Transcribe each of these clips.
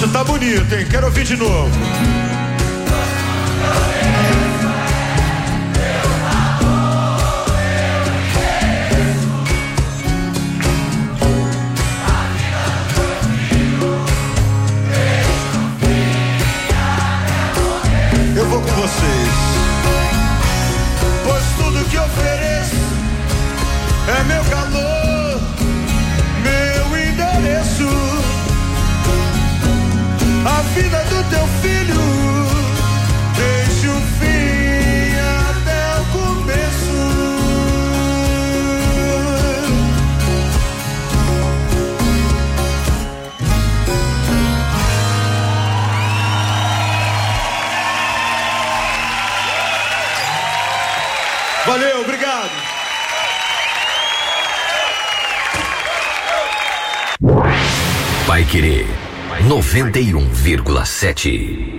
Tá bonito, hein? Quero ouvir de novo. Eu vou com vocês, pois tudo que ofereço é meu calor, meu endereço. A vida do teu filho, desde o fim até o começo. Valeu, obrigado. Paiquerê 91,7.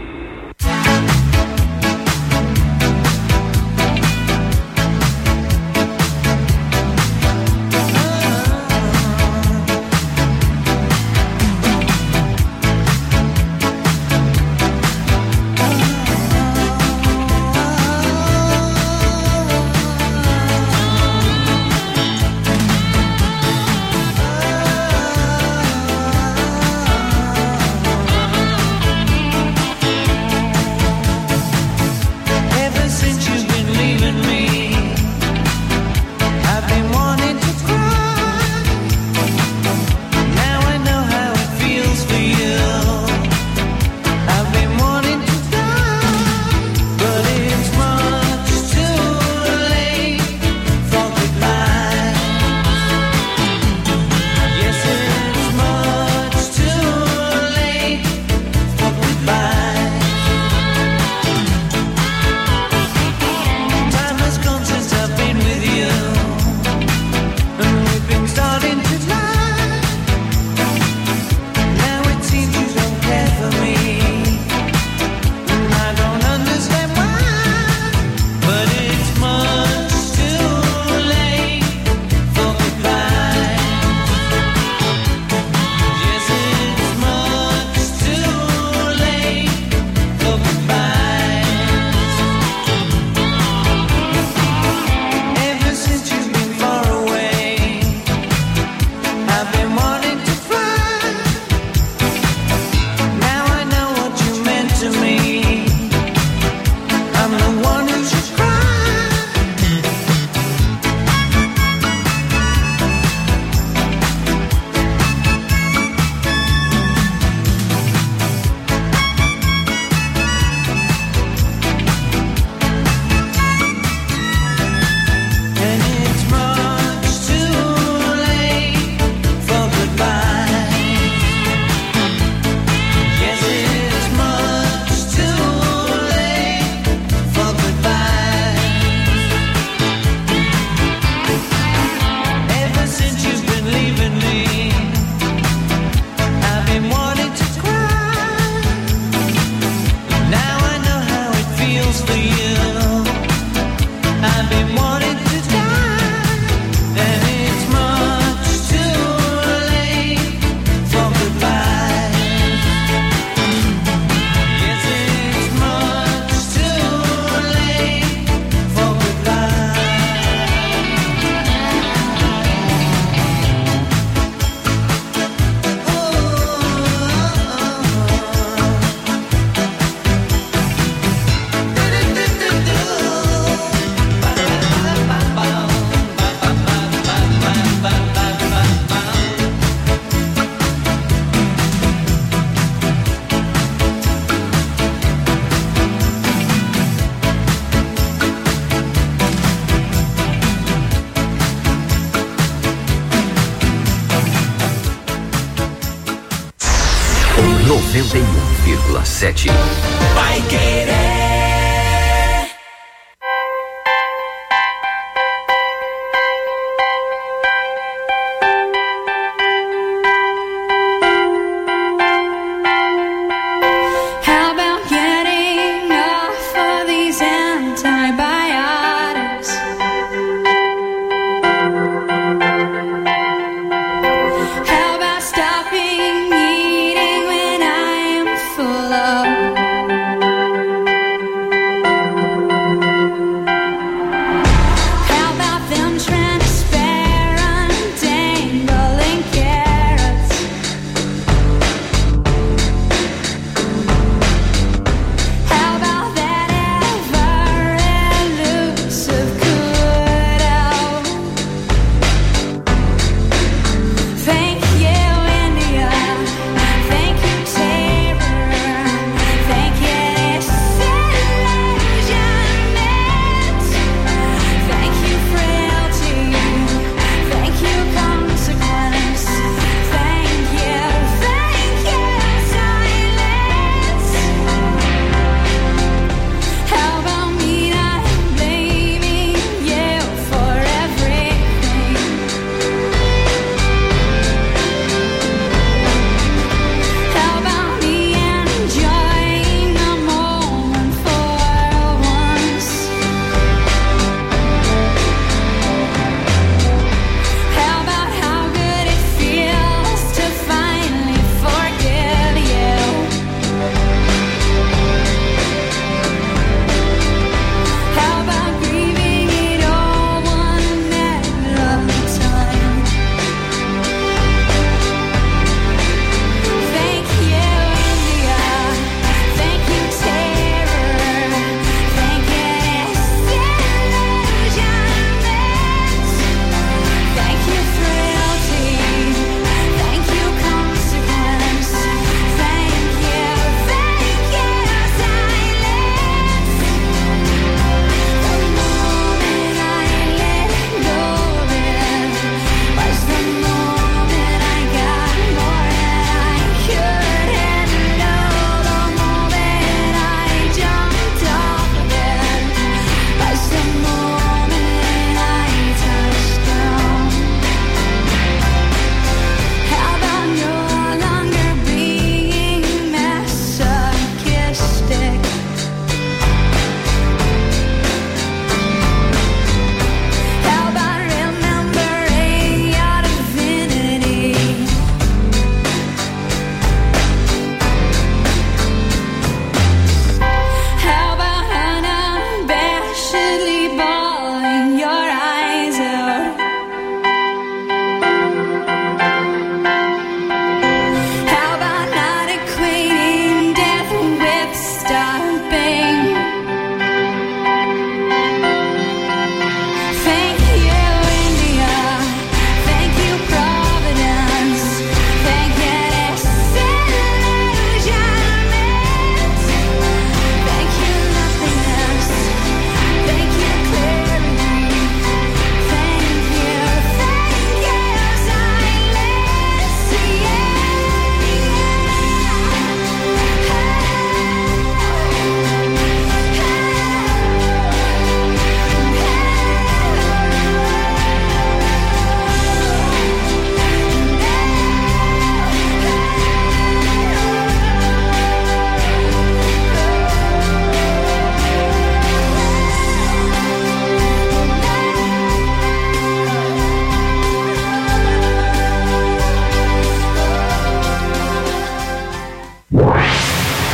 Paiquerê. How about stopping eating when I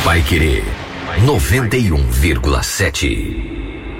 Paiquerê 91,7.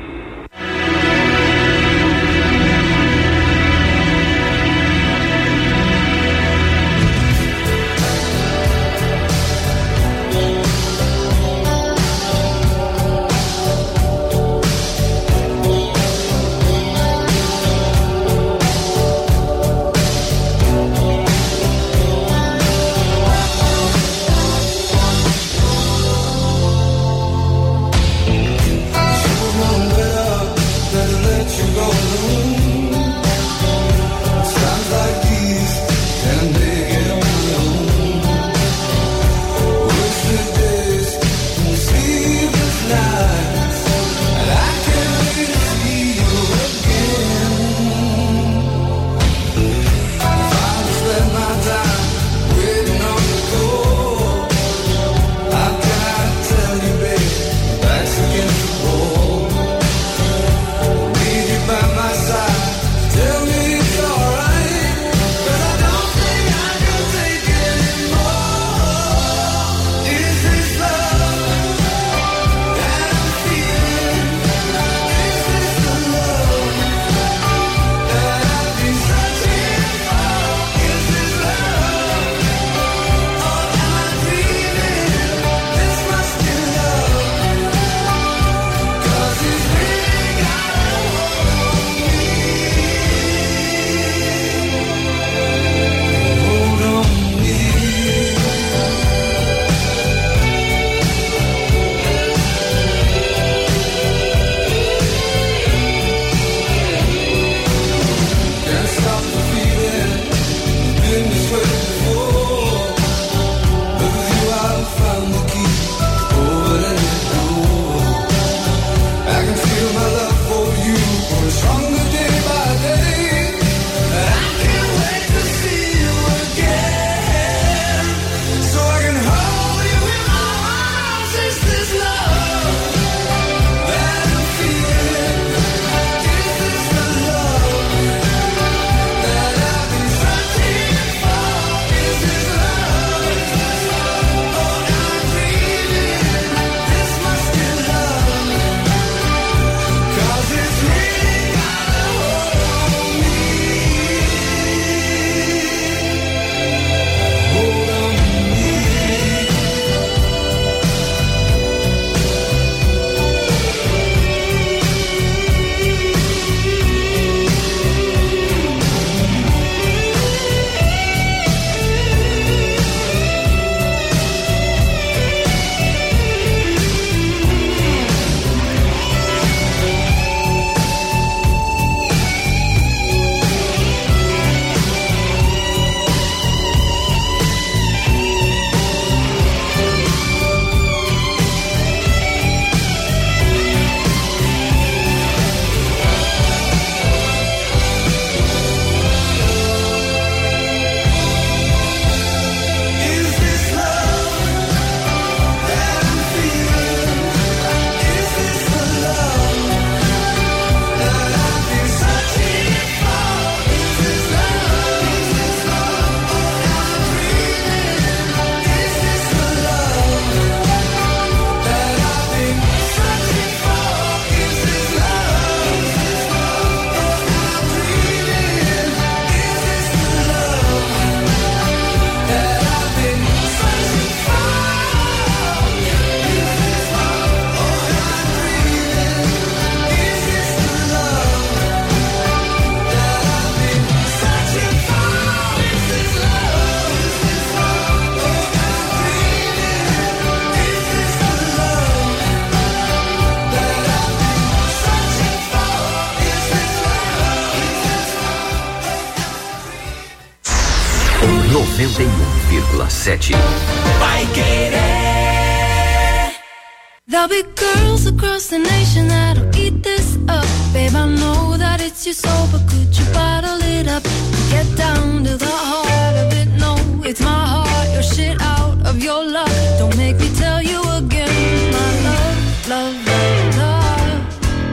There'll be girls across the nation that'll eat this up. Babe, I know that it's your soul, but could you bottle it up? Get down to the heart of it, no, it's my heart, your shit out of your luck. Don't make me tell you again, my love, love, love, love.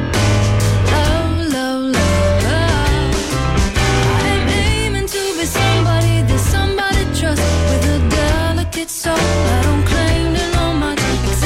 Love, love, love, love. I am aiming to be somebody that somebody trusts, with a delicate soul. I don't claim to know much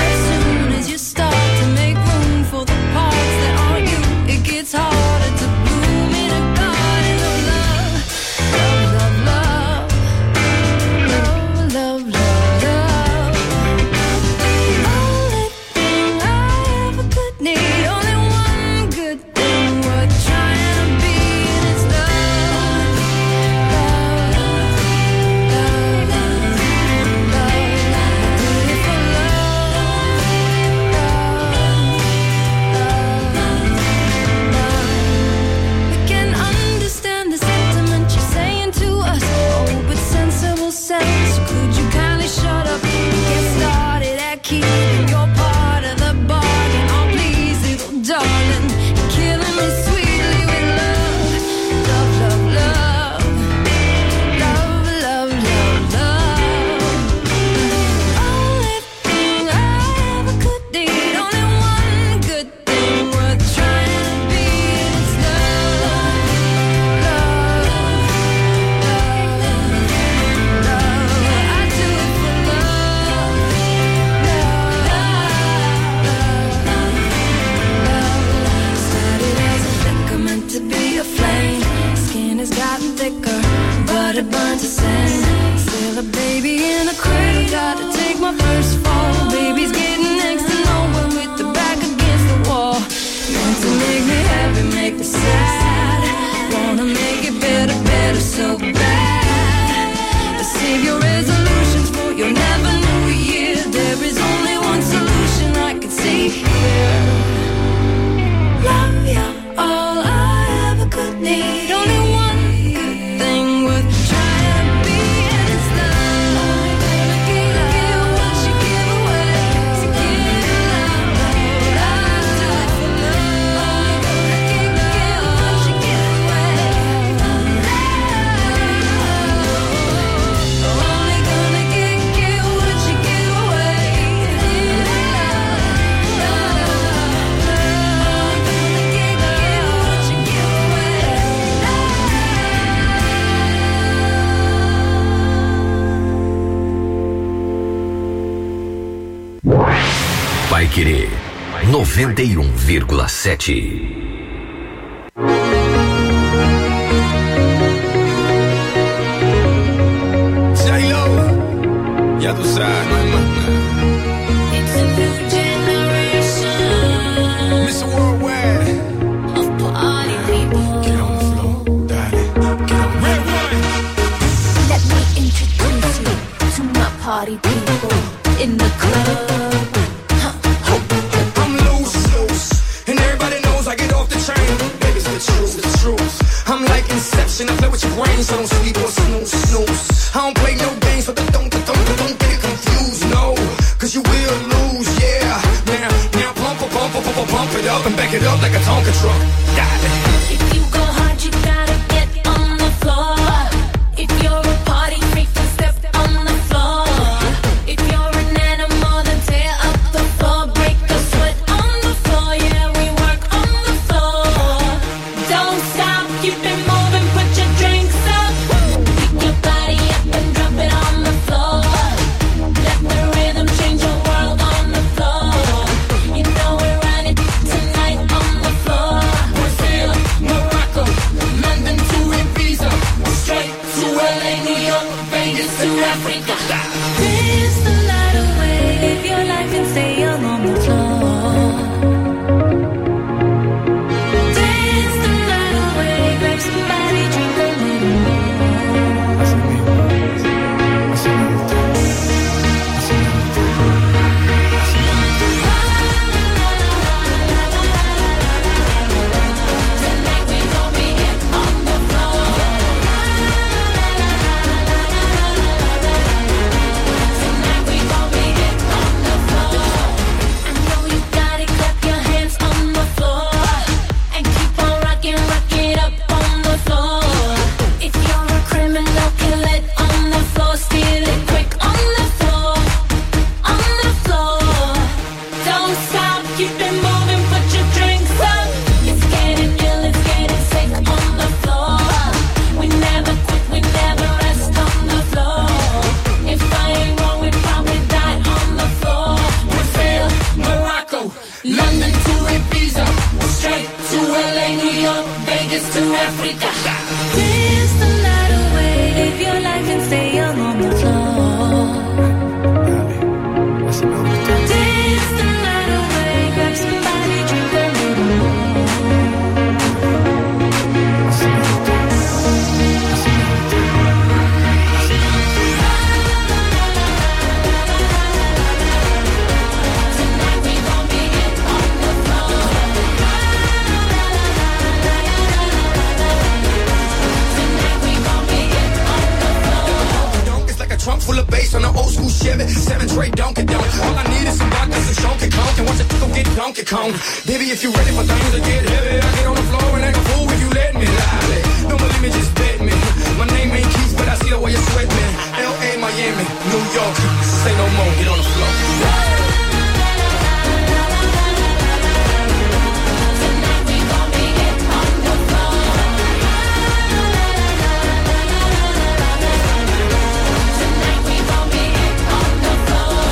sand. Still a baby in a cradle, gotta take my first fall. Baby's getting next to no one with the back against the wall. Meant to make me happy, make me sad. Wanna make it better, better so bad. Save your resolutions for your never new year. There is only one solution I can see here. Love you, all I ever could need. Only one good thing worth trying to be, and it's done. Only gonna give what you give away. So give it loud, I'll do it for love. Only gonna give what you give away. Only gonna give what you give away. Paiquerê 91,7. J-Lo, ya tú sabes, no hay más nada. It's a new generation Mr. Worldwide, of party people. get on the floor, dale, get on. Red one. Let me introduce you to my party people in the club. I'm loose, and everybody knows I get off the train. Baby, it's the truth, it's the truth. I'm like Inception, I play with your brain, so don't sleep or snooze, snooze. I don't play no games, but don't get it confused, no, cause you will lose, yeah. Now pump it up and back it up like a Tonka truck. Got it. If you go hard, you gotta get on the floor. If you're a party freak, then step on the floor. If you're an animal, then tear up the floor. Break the sweat on the floor, yeah, we work on the floor. Don't stop, keep it moving, put your drinks up. Pick your body up and drop it on the floor. Let the rhythm change your world on the floor. You know we're running tonight on the floor. Brazil, Morocco, London to Ibiza, straight to LA, New York, Vegas to Africa. Dance the night away, live your life and stay young on the floor. Dance the night away, grab somebody, drink a little more. Tonight we gon' be it on the floor. Tonight we gon' be it on the floor. I know you got it, clap your hands on the floor. And keep on rocking, rock it up on the floor. If you're a criminal, kill it on the floor. Steal it quick on the floor. On the floor. Don't stop, keep it moving, put your drinks up. It's getting ill, it's getting sick on the floor. We never quit, we never rest on the floor. If I ain't wrong, we probably die on the floor. Brazil, Morocco, London to Ibiza, straight to LA, New York, Vegas to Africa. Dance the night away, live your life and stay young on the floor. Dance the night away, grab somebody, drink a little more. Tonight we gon' be it on the floor. Tonight we gon' be it on the floor. Donk is like a trunk full of bass on an old school Chevy. 7 Dre Donkey Donk. All I need is some vodka, some Chunky Conk, and watch it go get Donkey Kong. Baby, if you ready for things to get heavy, I get on the floor and act a fool if you let me. Lolly. Don't believe me, just bet me. My name ain't Keith, but I see the way you sweat me. L.A., Miami, New York. Say no more, get on the floor. Tonight we gon' be it on the floor. Tonight we gon' be it on the floor.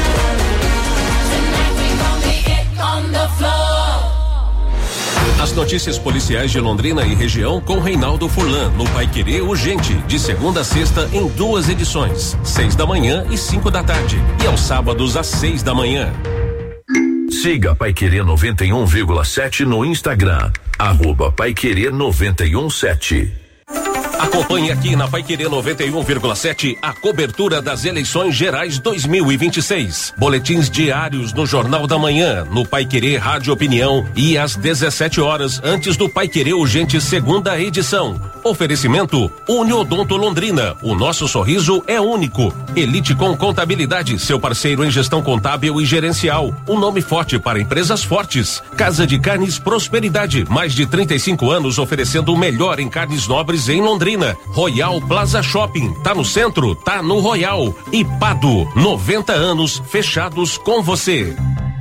Tonight we gon' be it on the floor. As notícias policiais de Londrina e região com Reinaldo Furlan, no Paiquerê Urgente, de segunda a sexta em 2 edições, 6 da manhã e 5 da tarde, e aos sábados às 6 da manhã. Siga Paiquerê 91,7 no Instagram, @Paiquerê 91,7. Acompanhe aqui na Paiquerê 91,7 a cobertura das eleições gerais 2026. Boletins diários no Jornal da Manhã, no Paiquerê Rádio Opinião e às 17 horas antes do Paiquerê Urgente segunda edição. Oferecimento Uniodonto Londrina. O nosso sorriso é único. Elite com Contabilidade, seu parceiro em gestão contábil e gerencial. Um nome forte para empresas fortes. Casa de Carnes Prosperidade. Mais de 35 anos oferecendo o melhor em carnes nobres em Londrina. Royal Plaza Shopping, tá no centro, tá no Royal. E Pado, 90 anos fechados com você.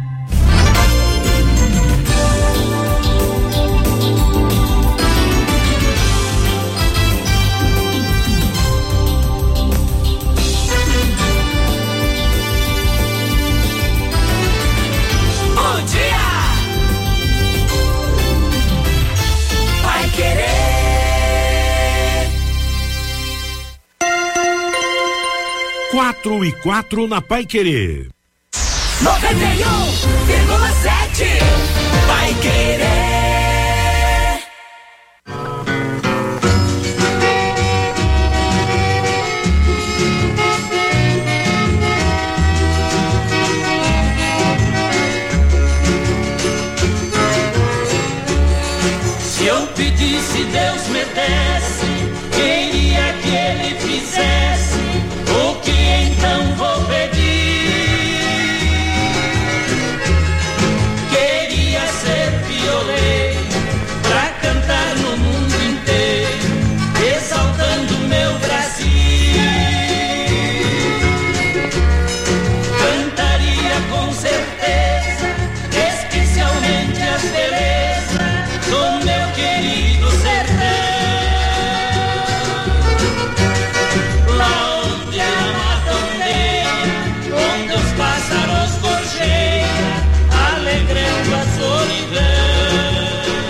Bom dia! Vai querer 4:04 na Paiquerê. 91,7 Vai querer. Se eu pedisse, Deus me desse, queria que Ele fizesse o que então vou pedir. Queria ser violeiro pra cantar no mundo inteiro, exaltando meu Brasil. Cantaria com certeza, especialmente as belezas do meu querido sertão. Lá onde a mata ondeia, onde os pássaros gorjeiam, alegrando a solidão.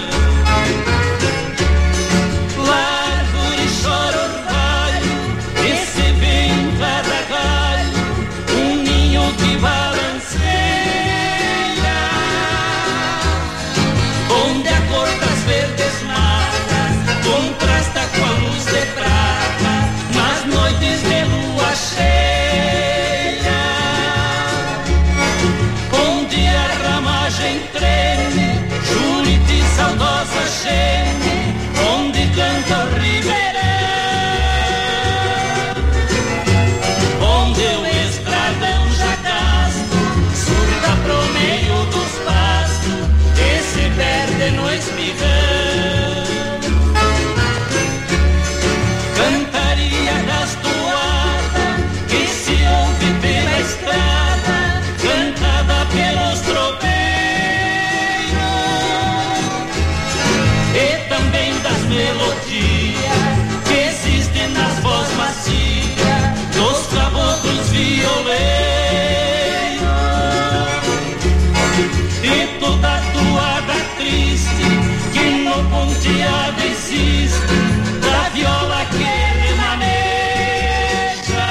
Largo e chora orvalho, recebe em cada galho um ninho que balanceia. Onde a cor das verdes matas contrasta com a luz de prata nas noites de lua cheia. Onde a ramagem treme, Juriti saudosa geme, onde canta o ribeirão. Onde o estradão já gasto surta pro meio dos pastos e se perde no espigão. Cantaria das toadas que se ouve pela estrada, cantada pelos tropeiros, e também das melodias que existem nas vozes macias dos caboclos violeiros. E toda toada triste que no ponteado existe, da viola que remaneja,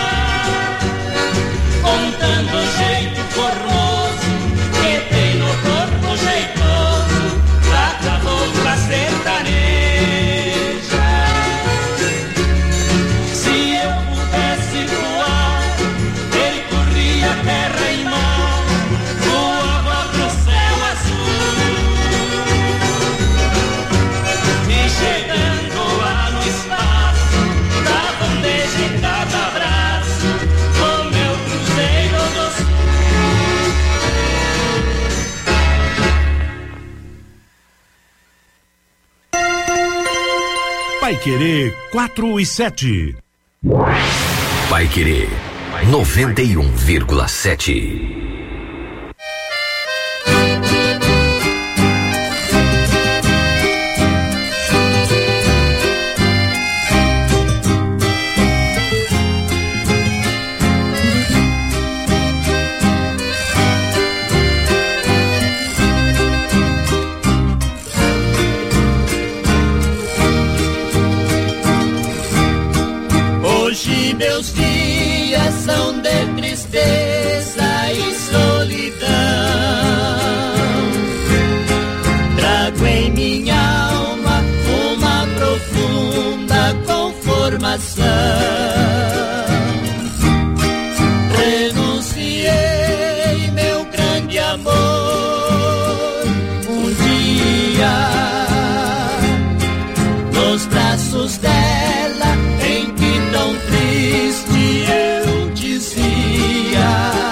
contando o jeito formoso que tem no corpo jeitoso da cabocla sertaneja. Se eu pudesse voar, percorria terra e mar, voava pro céu azul. E chegando lá no espaço, dava um beijo em cada abraço, o meu cruzeiro do sul. Paiquerê 4:07. Paiquerê 91,7. E meus dias são de tristeza e solidão. Trago em minha alma uma profunda conformação. Renunciei meu grande amor um dia nos braços dela, em que tão triste eu dizia,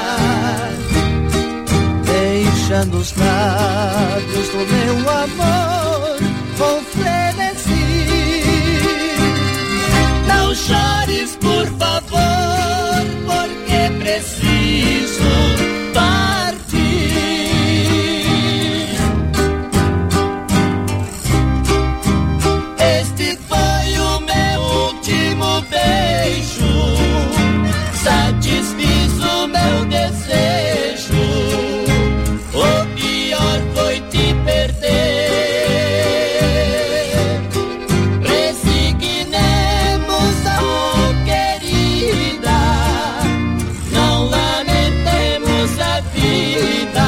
deixando os lábios do meu amor com frenesi. Não chores, por favor, porque preciso partir. Este foi o meu último beijo, satisfiz o meu desejo. O pior foi te perder. Resignemos, oh querida, não lamentemos a vida.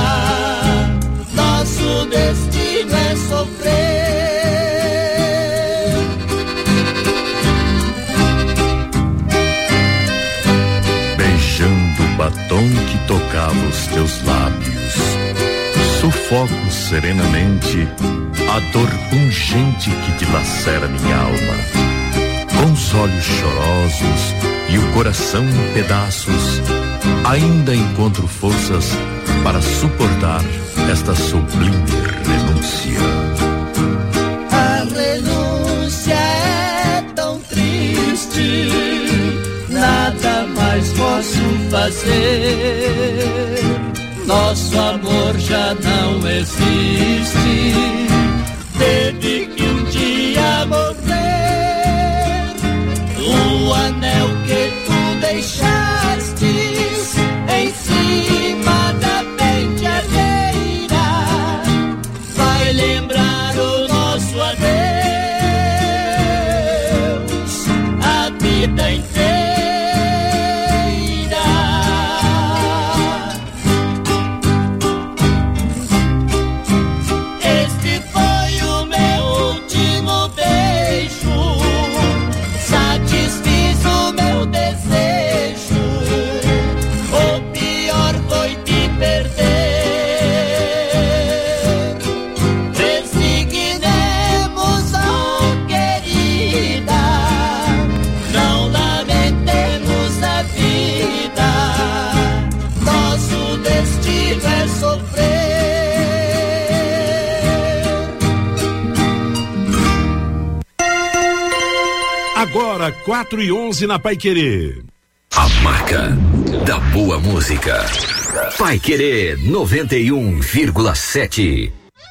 Nosso destino é sofrer. Beijando o batom que tocava os teus lábios, sufoco serenamente a dor pungente que dilacera minha alma. Com os olhos chorosos e o coração em pedaços, ainda encontro forças para suportar esta sublime renúncia. A renúncia é tão triste, nada mais posso fazer. Nosso amor já não existe, teve que um dia morrer. O anel que tu deixastes em cima da penteadeira vai lembrar o nosso adeus a vida inteira. Este foi o meu último beijo, satisfiz o meu desejo. O pior foi te perder. Resignemos, oh querida, não lamentemos a vida. Nosso destino é sofrer. Agora 4:11 na Paiquerê. A marca da boa música. Paiquerê 91,7.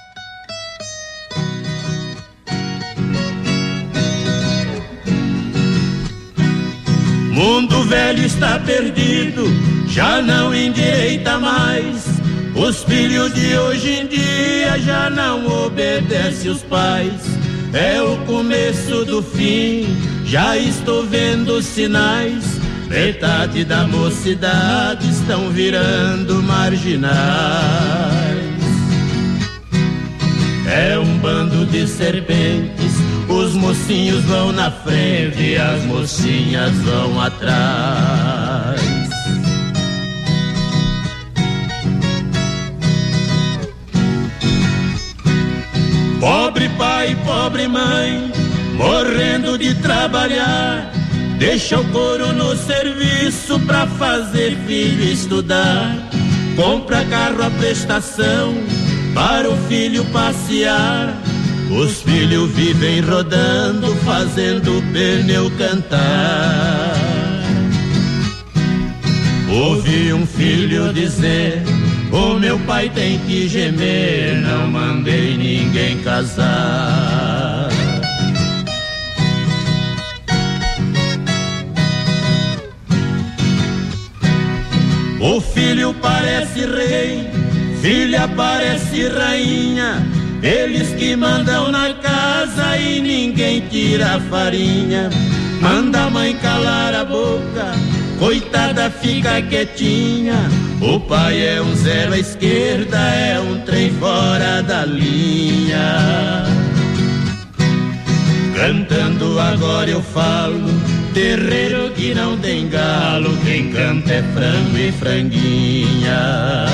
Mundo velho está perdido, já não endireita mais. Os filhos de hoje em dia já não obedecem os pais. É o começo do fim, já estou vendo sinais. Metade da mocidade estão virando marginais. É um bando de serpentes, os mocinhos vão na frente e as mocinhas vão atrás. Pobre pai, pobre mãe, morrendo de trabalhar, deixa o couro no serviço pra fazer filho estudar. Compra carro à prestação para o filho passear. Os filhos vivem rodando, fazendo o pneu cantar. Ouvi um filho dizer: o meu pai tem que gemer, não mandei ninguém casar. O filho parece rei, filha parece rainha, eles que mandam na casa e ninguém tira a farinha. manda a mãe calar a boca, coitada fica quietinha. O pai é um zero à esquerda, é um trem fora da linha. Cantando agora eu falo, terreiro que não tem galo, quem canta é frango e franguinha.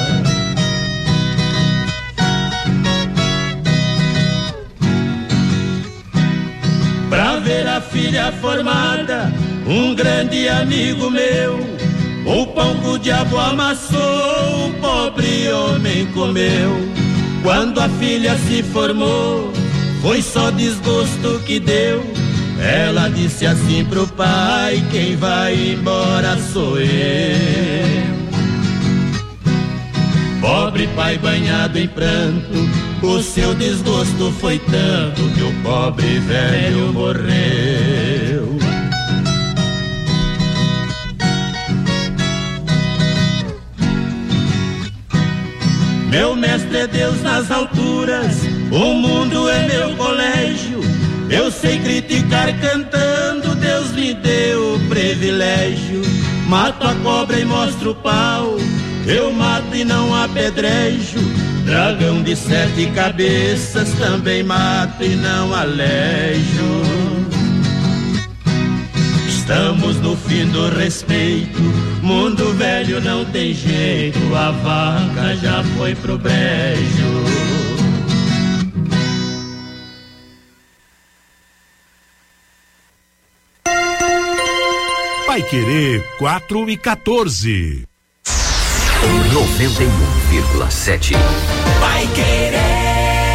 Pra ver a filha formada, um grande amigo meu, o pão que o diabo amassou, o pobre homem comeu. Quando a filha se formou, foi só desgosto que deu. Ela disse assim pro pai: quem vai embora sou eu. Pobre pai banhado em pranto, o seu desgosto foi tanto que o pobre velho morreu. Meu mestre é Deus nas alturas, o mundo é meu colégio. Eu sei criticar cantando, Deus me deu o privilégio. Mato a cobra e mostro o pau, eu mato e não apedrejo. Dragão de 7 cabeças também mato e não alejo. Estamos no fim do respeito, mundo velho não tem jeito, a vaca já foi pro brejo. Paiquerê 4:14. 91,7. Paiquerê.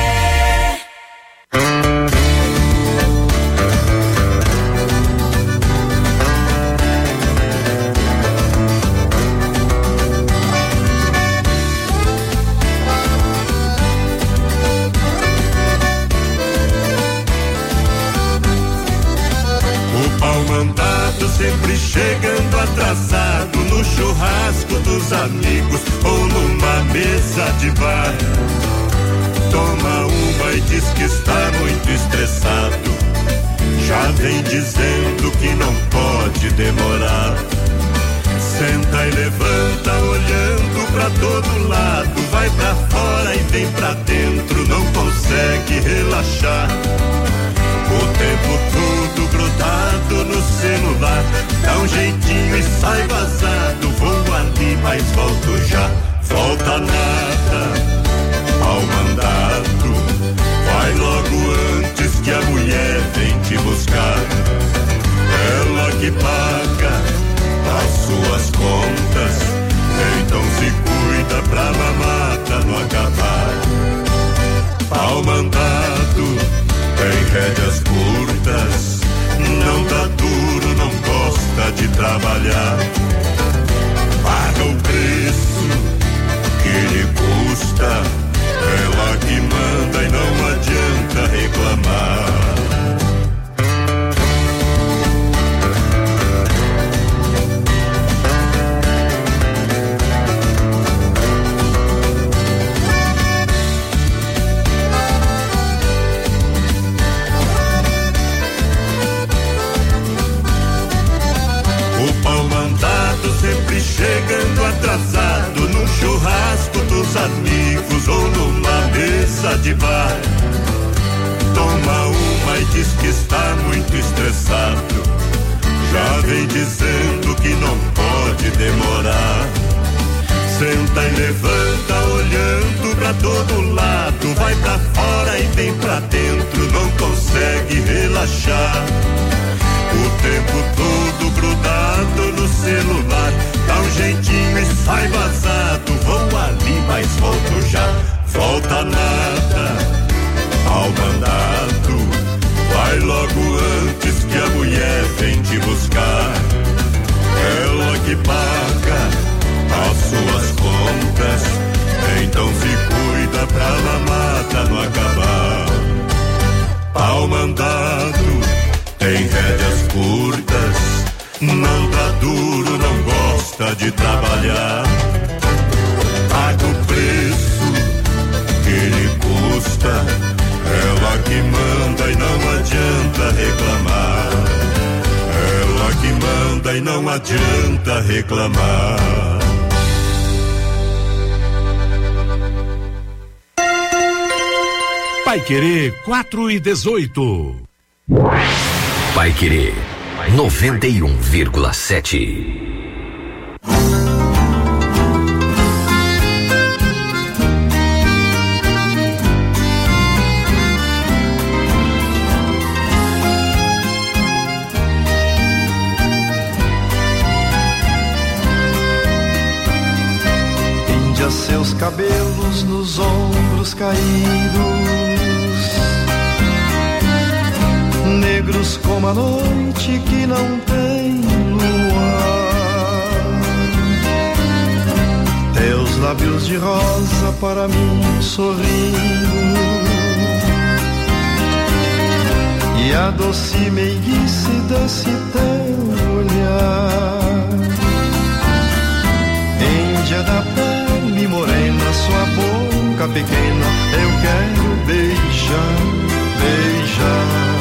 Sempre chegando atrasado no churrasco dos amigos ou numa mesa de bar. Toma uma e diz que está muito estressado, já vem dizendo que não pode demorar. Senta e levanta olhando pra todo lado, vai pra fora e vem pra dentro, não consegue relaxar. O tempo todo grudado no celular, dá um jeitinho e sai vazado. Vou ali, mas volto já. Volta nada, ao mandado. Vai logo antes que a mulher vem te buscar. Ela que paga as suas contas, então se cuida pra mamata não acabar. Ao mandado tem rédeas curtas, não dá duro, não gosta de trabalhar. Paga o preço que lhe custa, ela que manda e não adianta reclamar. Chegando atrasado no churrasco dos amigos ou numa mesa de bar. Toma uma e diz que está muito estressado, já vem dizendo que não pode demorar. Senta e levanta olhando pra todo lado, vai pra fora e vem pra dentro, não consegue relaxar. O tempo todo grudado no celular, dá um jeitinho e sai vazado. Vou ali, mas volto já. Volta nada, ao mandado. Vai logo antes que a mulher vem te buscar. Ela que paga as suas contas, então se cuida pra mamata não acabar. Ao mandado tem rédeas curtas, não dá duro, não gosta de trabalhar. Paga o preço que lhe custa, ela que manda e não adianta reclamar. e não adianta reclamar. Paiquerê 4:18. Paiquerê 91,7. Seus cabelos nos ombros caídos, negros como a noite que não tem luar. Teus lábios de rosa para mim sorrindo, e a doce meiguice desse teu olhar. Índia da pele morena, sua boca pequena, eu quero beijar, beijar.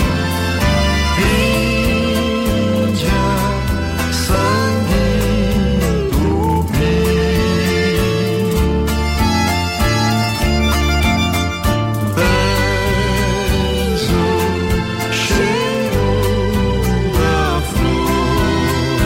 Índia, sangue tupi, tens o cheiro da flor.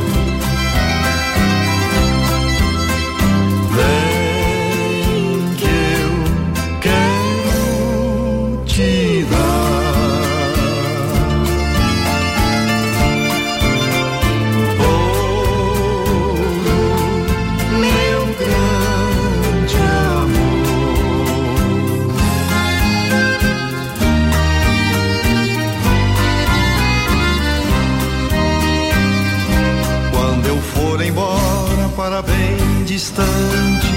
Para bem distante,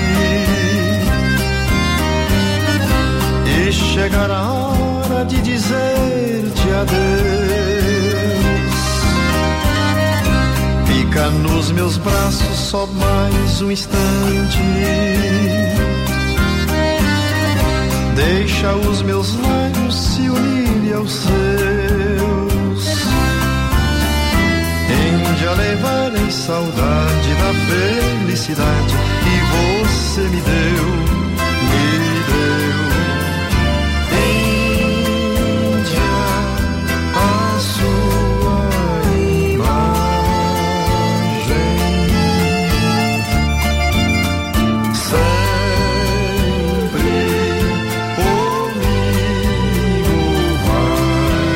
e chegar a hora de dizer-te adeus. Fica nos meus braços só mais um instante, deixa os meus lábios se unirem aos seus. Índia, levarei saudade da felicidade que você me deu, me deu. Índia, a sua imagem sempre comigo vai.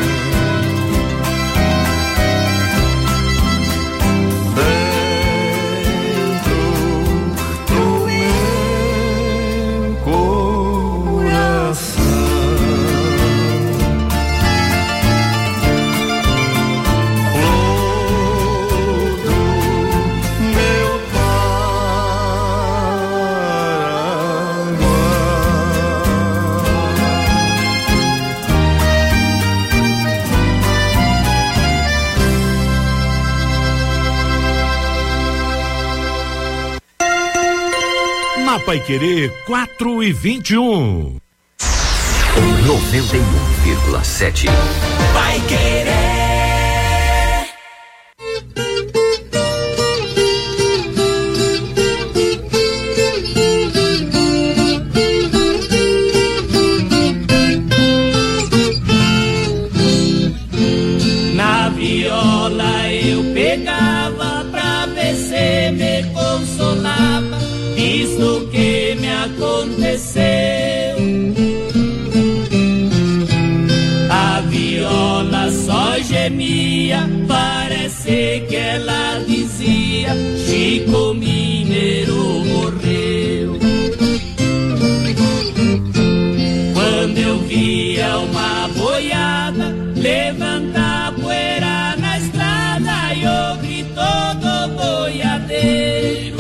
Paiquerê 4:21. 91,7. Paiquerê. Na viola eu pegava pra ver se me consolava, visto que me aconteceu. A viola só gemia, parece que ela dizia: Chico Mineiro morreu. Quando eu via uma boiada levantar a poeira na estrada, e o grito do boiadeiro,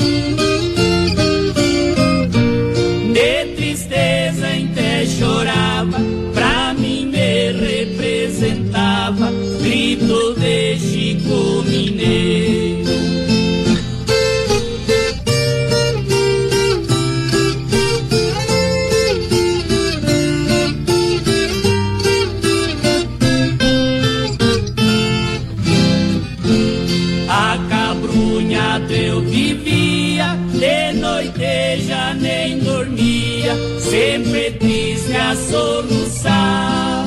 de tristeza até chorava, pra mim me representava, grito de Chico Mineiro. sempre triste a soluçar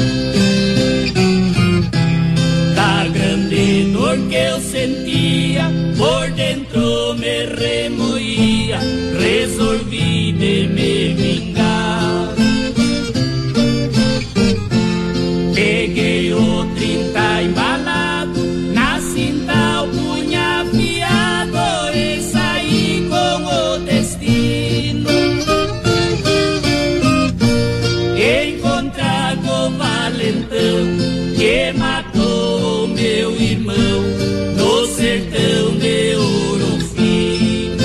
da grande dor que eu sentia, por dentro me remoía, resolvi de me vingar. Peguei o 30 embalado, na cinta o punho afiado e saí com o destino. Encontrar com o valentão que matou meu irmão no sertão de Ouro Fino.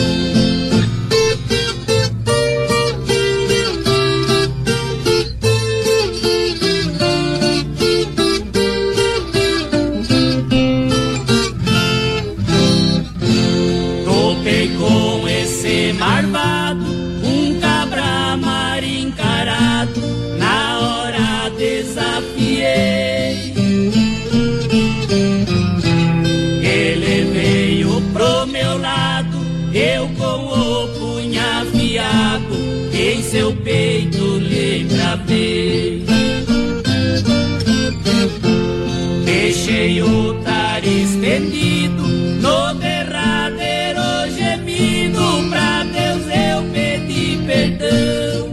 Topei com esse marvado, um cabra mar encarado, na hora desafiei. Ele veio pro meu lado, eu com o punho afiado, em seu peito lhe gravei. Deixei o tar estendido, no derradeiro gemido, pra Deus eu pedi perdão.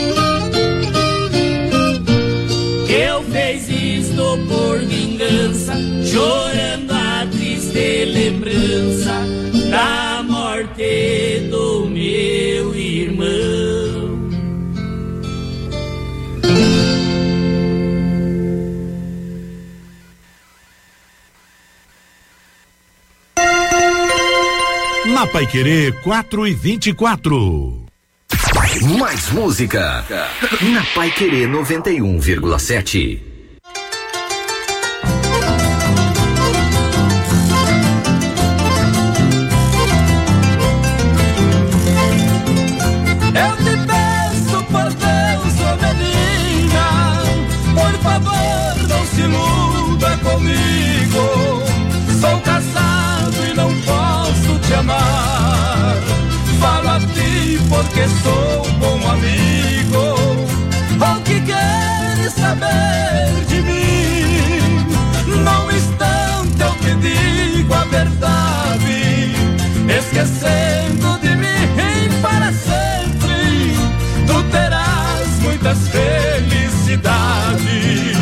Eu fiz isto por vingança, chorando a triste lembrança da morte do meu irmão. Na Paiquerê 4:24. Mais música na Paiquerê 91,7. Eu te peço por Deus, ô menina, por favor não se iluda comigo. Sou casado e não posso te amar. Falo a ti porque sou um bom amigo. O que queres saber de mim? Num instante eu te digo a verdade, esquecendo de mim para sempre, tu terás muitas felicidades.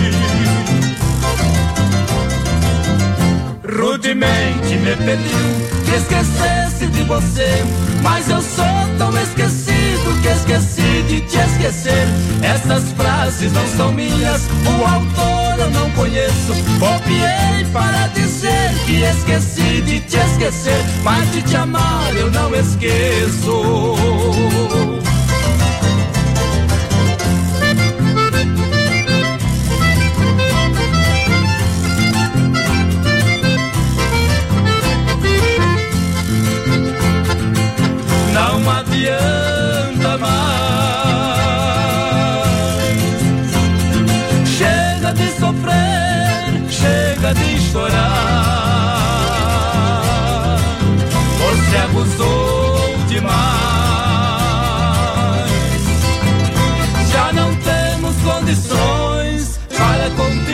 Rudemente me pediu que esquecesse de você, mas eu sou tão esquecido que esqueci de te esquecer. Essas frases não são minhas, o autor eu não conheço. Copiei para dizer que esqueci de te esquecer, mas de te amar eu não esqueço. Não adianta mais. Chega de sofrer, chega de chorar. Você abusou demais. Já não temos condições para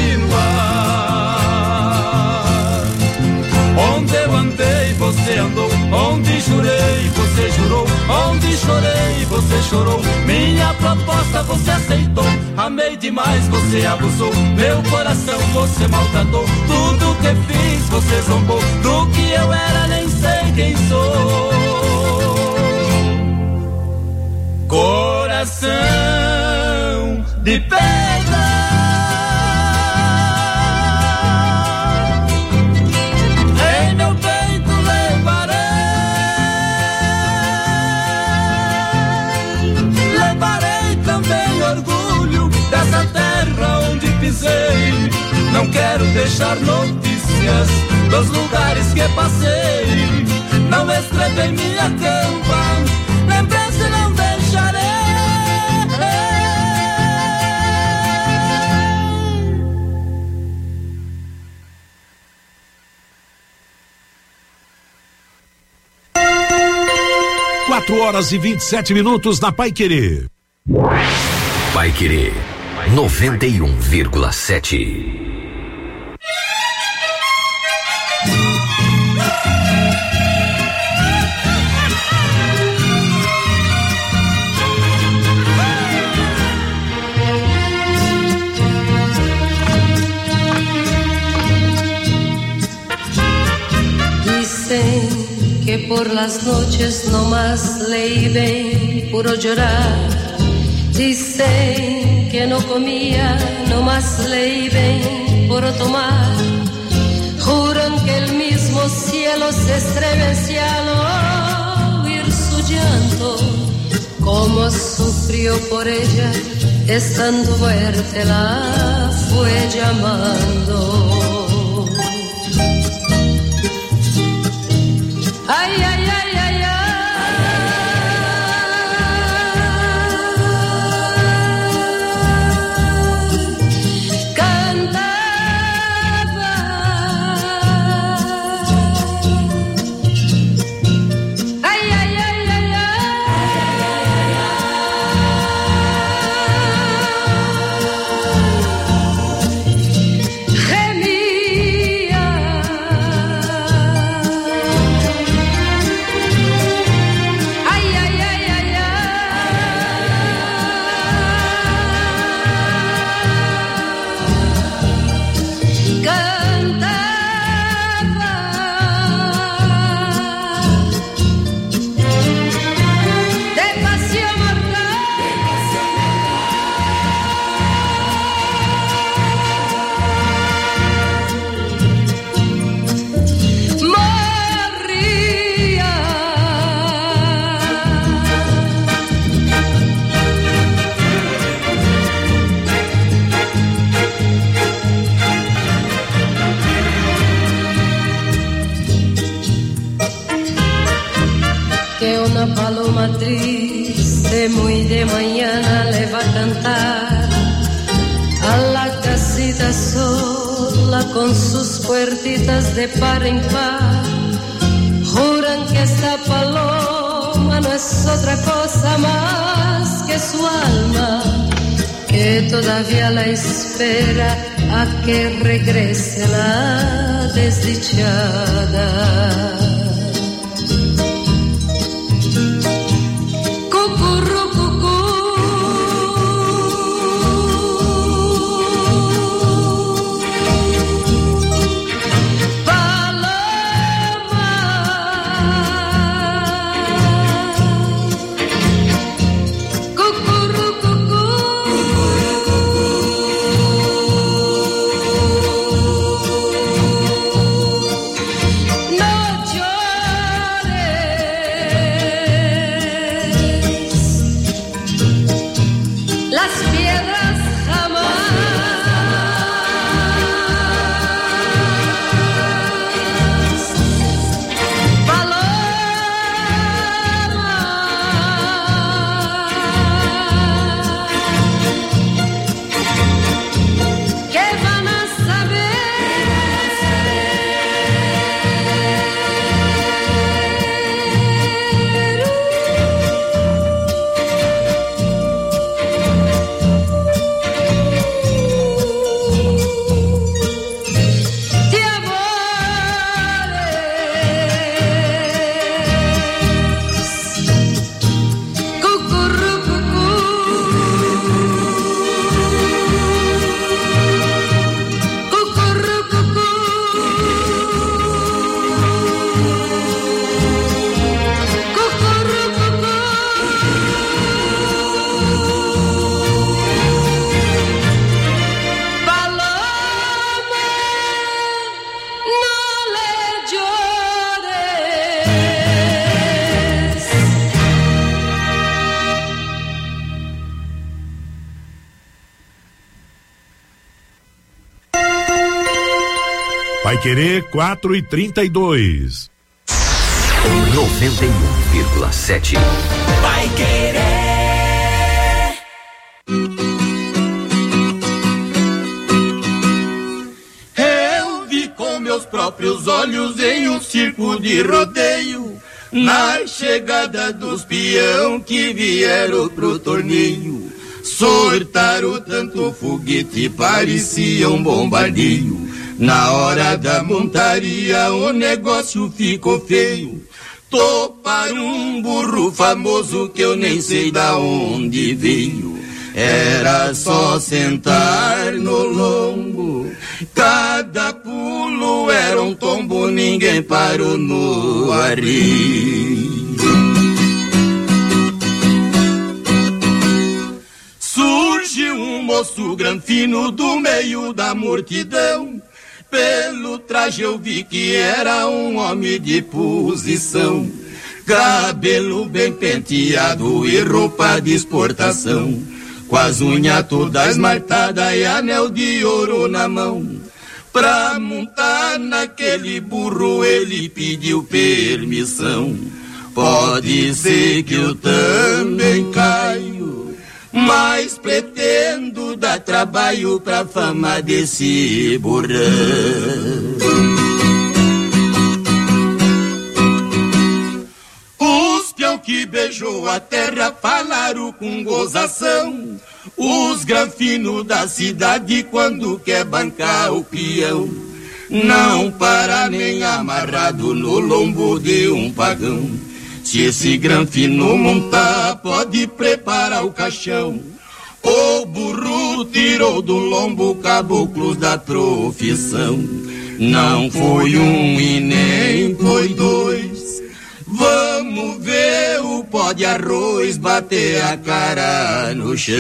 continuar. Onde eu andei, você andou. Onde jurei, você jurou. Onde chorei, você chorou. Minha proposta você aceitou. Amei demais, você abusou. Meu coração você maltratou. Tudo que fiz, você zombou. Do que eu era, nem sei quem sou. Coração de pedra, em meu peito levarei. Levarei também orgulho dessa terra onde pisei. Não quero deixar notícias dos lugares que passei. Não escrevi minha campa, lembrança não deixarei. 4 horas e 27 minutos na Paiquerê. Paiquerê 91,7. Dicen que por las noches no más leí ven puro llorar. Dicen que no comía, no más leí ven puro tomar. Juran que el mismo cielo se estremecía al oír su llanto. Como sufrió por ella, estando muerta la fue llamando. Ay, ay, ay, ay, ay. Cantaba. Ay, ay, ay, ay, ay. Gemía. Una paloma triste muy de mañana le va a cantar a la casita sola con sus puertitas de par en par. Juran que esta paloma no es otra cosa más que su alma, que todavía la espera a que regrese la desdichada. Paiquerê 4:32. 91,7. Paiquerê. Eu vi com meus próprios olhos em um circo de rodeio na chegada dos peão que vieram pro torneio. Sortaram tanto foguete, parecia um bombardeio. Na hora da montaria o negócio ficou feio. Toparam um burro famoso que eu nem sei da onde veio. Era só sentar no lombo, cada pulo era um tombo, ninguém parou no arreio. Surgiu um moço granfino do meio da multidão. Pelo traje eu vi que era um homem de posição. Cabelo bem penteado e roupa de exportação, com as unhas todas marcadas e anel de ouro na mão. Pra montar naquele burro ele pediu permissão. Pode ser que eu também caio, mas pretendo dar trabalho pra fama desse burrão. Os peão que beijou a terra falaram com gozação. Os granfinos da cidade quando quer bancar o peão, não para nem amarrado no lombo de um pagão. Se esse granfino montar, pode preparar o caixão. O burro tirou do lombo caboclos da profissão. Não foi um e nem foi dois. Vamos ver o pó de arroz bater a cara no chão.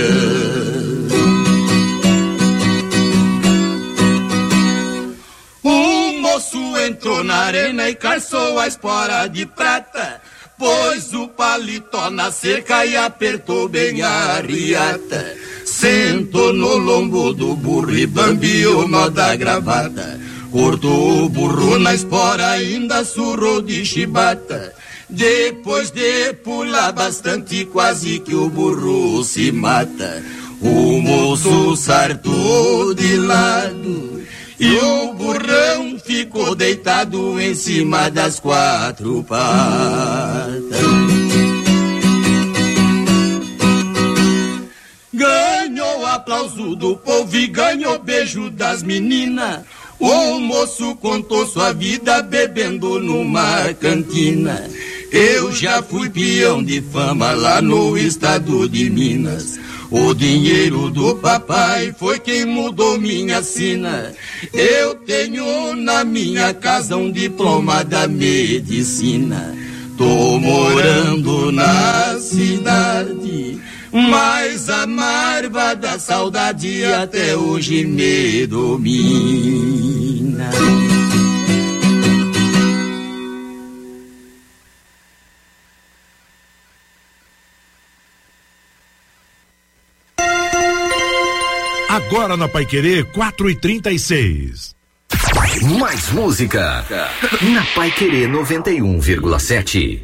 O moço entrou na arena e calçou a espora de prata, pôs o paletó na cerca e apertou bem a riata. Sentou no lombo do burro e bambiou nó da gravata. Cortou o burro na espora, ainda surrou de chibata. Depois de pular bastante, quase que o burro se mata. O moço sartou de lado e o burrão ficou deitado em cima das quatro patas. Ganhou aplauso do povo e ganhou beijo das meninas. O moço contou sua vida bebendo numa cantina. Eu já fui peão de fama lá no estado de Minas. O dinheiro do papai foi quem mudou minha sina. Eu tenho na minha casa um diploma da medicina. Tô morando na cidade, mas a marva da saudade até hoje me domina. Agora na Paiquerê 4h36. Mais música na Paiquerê 91,7.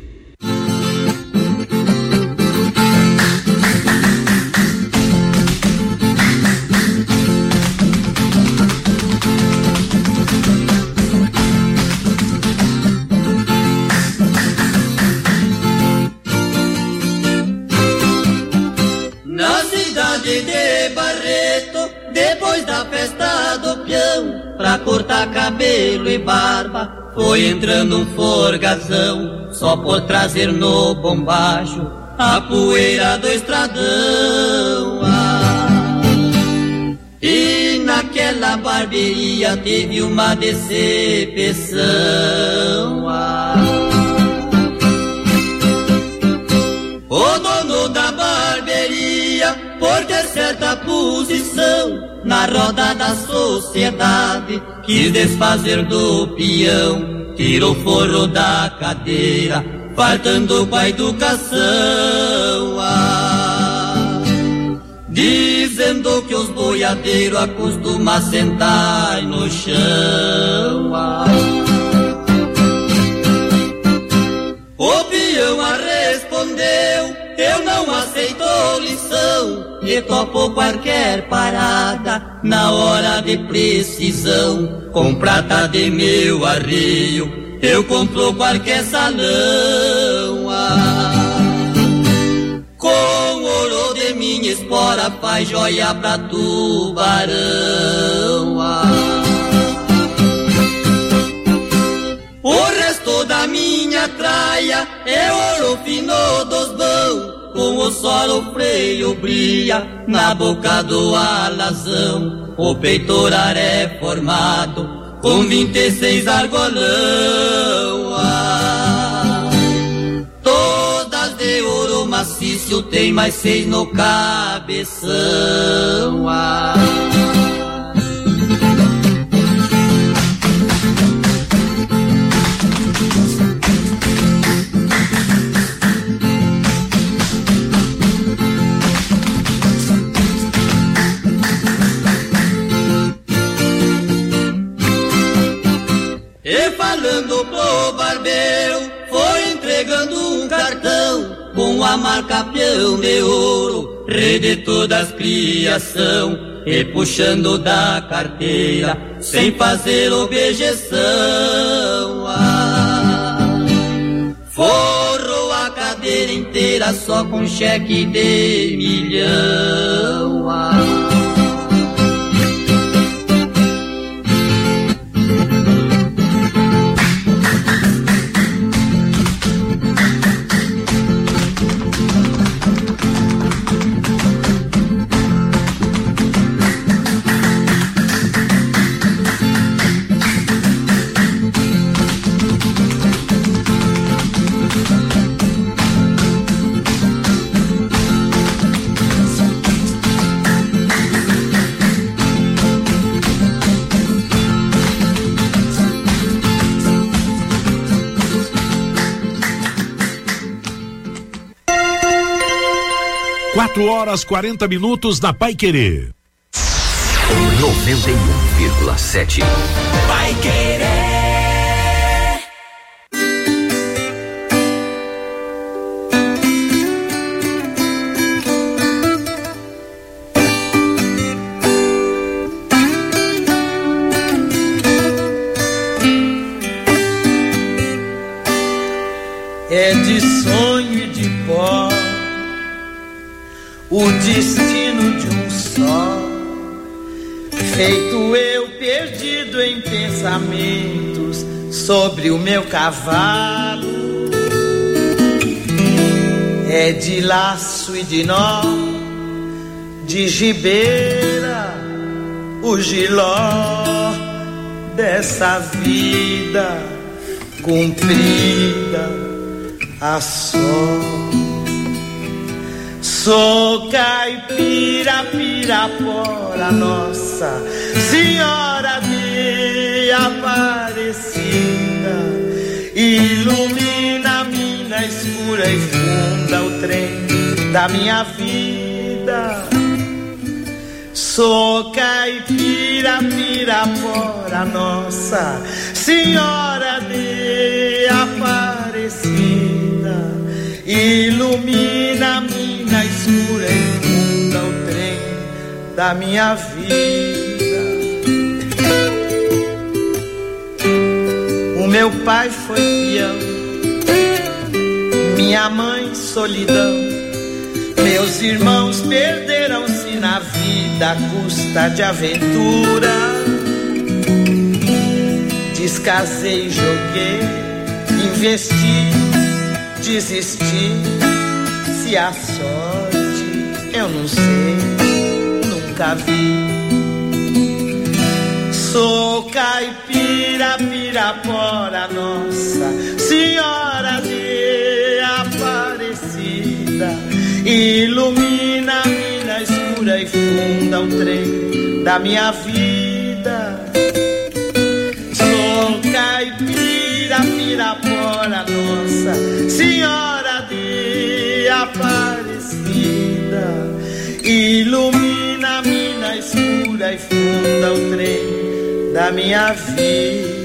Na cidade de Barreto, depois da festa do peão, pra cortar cabelo e barba, foi entrando um forgazão, só por trazer no bombacho a poeira do estradão. E naquela barbearia teve uma decepção. O dono da barbearia, por ter certa posição na roda da sociedade, quis desfazer do peão, tirou o forro da cadeira, faltando com a educação. Dizendo que os boiadeiros acostumam sentar no chão. O peão respondeu, eu não aceito lição, e topo qualquer parada na hora de precisão. Com prata de meu arreio eu compro qualquer salão. Com ouro de minha espora faz joia pra tubarão. O resto da minha traia é ouro fino dos bão, com o sol o freio brilha na boca do alazão. O peitoral é formado com 26 argolão. Todas de ouro maciço, tem mais 6 no cabeção. Falando pro barbeiro, foi entregando um cartão com a marca Peão de Ouro, redetor das criação, e puxando da carteira, sem fazer objeção. Forrou a cadeira inteira só com cheque de milhão. Horas 40 minutos na Paiquerê. 91,7. Paiquerê. É de sonho e de pó o destino de um só, feito eu perdido em pensamentos sobre o meu cavalo. É de laço e de nó, de gibeira, o giló dessa vida cumprida a só. Sou caipira, Pirapora, Nossa Senhora de Aparecida, ilumina a mina escura e funda o trem da minha vida. Sou caipira, Pirapora, Nossa Senhora de Aparecida, ilumina a mina escura e funda o trem da minha vida. O meu pai foi peão, minha mãe solidão, meus irmãos perderam-se na vida à custa de aventura. Descasei, joguei, investi, desisti. Se a sorte eu não sei, nunca vi. Sou caipira, Pirapora, Nossa Senhora de Aparecida, ilumina a mina escura e funda o trem da minha vida. Sou caipira, Pirapora, Nossa Senhora de Aparecida, ilumina a mina escura e funda o trem da minha vida.